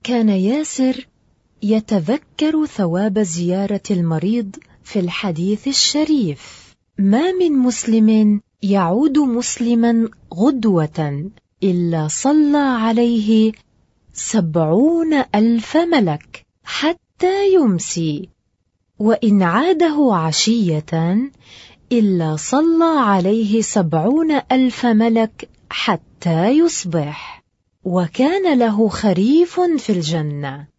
كان ياسر يتذكر ثواب زيارة المريض في الحديث الشريف: ما من مسلم يعود مسلما غدوة إلا صلى عليه 70,000 ملك حتى يمسي، وإن عاده عشية إلا صلى عليه 70,000 ملك حتى يصبح، وكان له خريف في الجنة.